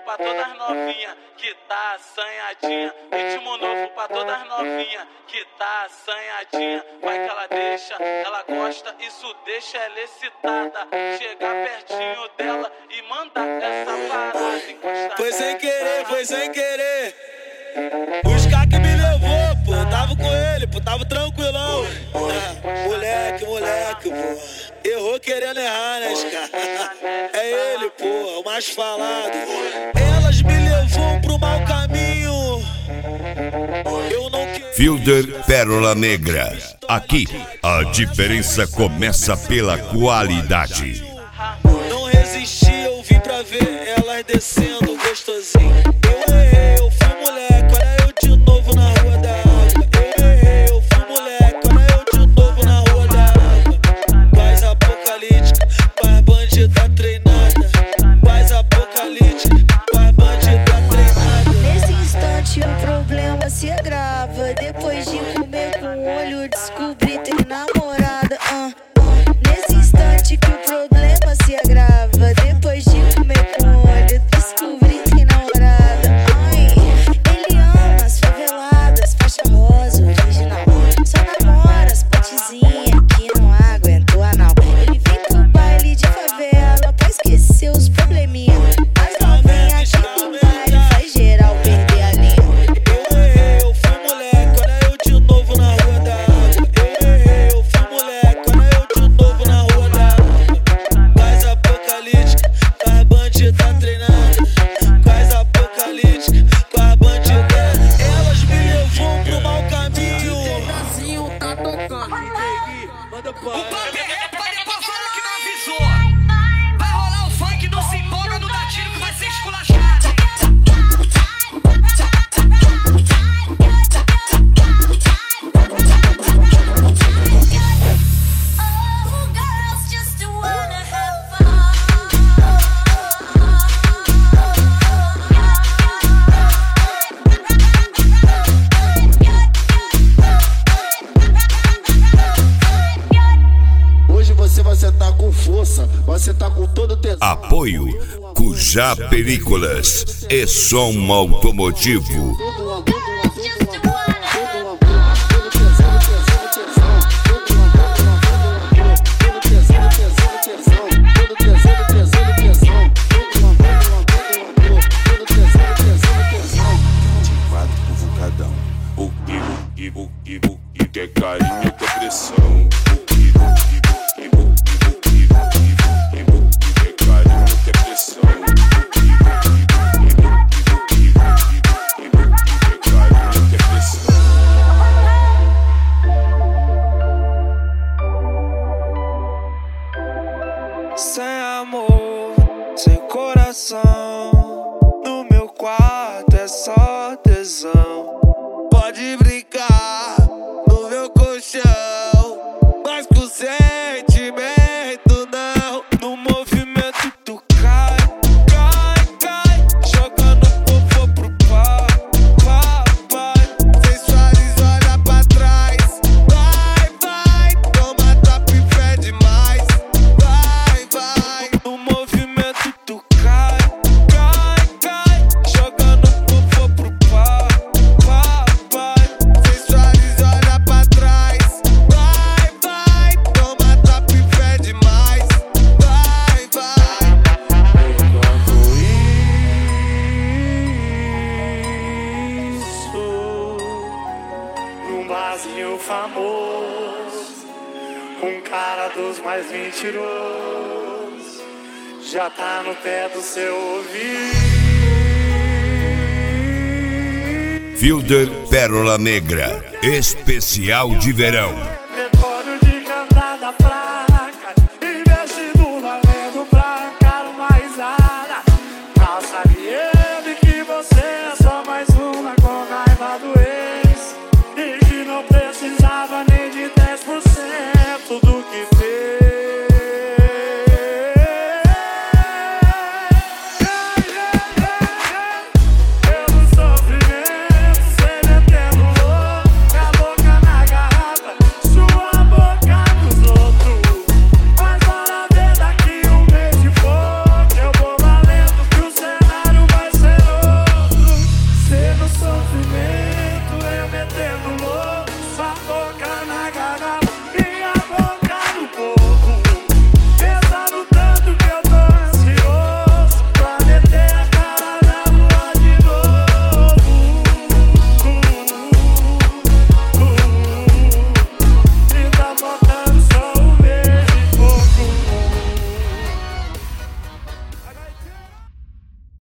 pra todas novinha que tá assanhadinha. Ritmo novo pra todas novinha que tá assanhadinha. Vai que ela deixa, ela gosta, isso deixa ela excitada. Chegar pertinho dela e mandar essa parada encostar. Foi sem querer, foi sem querer. Os caras que me levou, pô, tava com ele, pô, tava tranquilão. Moleque, pô, errou querendo errar, né, cara? É ele, pô, o mais falado. Elas me levou pro mau caminho. Eu não queria. Fielder Pérola Negra. Aqui, a diferença começa pela qualidade. Não resisti, eu vim pra ver elas descendo gostosinho. Eu errei, eu fui moleque, olha eu de novo na rua da água. Eu errei, eu fui moleque, olha eu de novo na rua da água. Paz apocalíptica, paz bandida treinada. Paz apocalíptica, paz bandida treinada. Nesse instante o problema se agrava. Depois de comer com o olho, descobri ter namorada. Nesse instante que o problema se agrava. Depois de comer com o olho, descobri ter namorada. Ele ama as faveladas, faixa rosa original. Só namora as potezinhas que não aguentou anal. Ele vem pro baile de favela pra esquecer os probleminhas. As novinhas aqui do baile faz geral perder a linha. Eu errei, eu fui moleque, olha eu de novo na rua da água. Eu errei, eu fui moleque, olha eu de novo na rua da água. Paz apocalíptica, paz bandida treinada. Paz apocalíptica, paz bandida. Elas me levou pro mau caminho. Brasil tá tocando. Manda O pra pop é pra depois falar que não avisou. Vai rolar o funk, não se empolga, não dá tiro que vai ser esculachado. Hoje você tá com força, você tá com todo o tesão. Apoio Cujá Películas e som automotivo. Que é carinho, que é pressão. Que é carinho, que é pressão. Que é carinho, que é pressão. sem amor, sem coração. No meu quarto é só tesão. Pode brincar no meu colchão, mas com sentimento não. No movimento tu cai, cai, cai, jogando fofo pro papai. Sensualiza, olha pra trás. Vai, vai, toma tapa e fé demais. Vai, vai, no movimento tu cai, cai, cai, jogando fofo pro papai. Sensualiza, olha pra trás. Vai, vai, toma tapa e fé demais. Vai, vai. Num barzinho famoso, um cara dos mais mentirosos já tá no pé do seu ouvido. Fielder Pérola Negra, especial de verão. Retorno de cantada fraca, investido valendo pra cara uma risada. Calça aliena.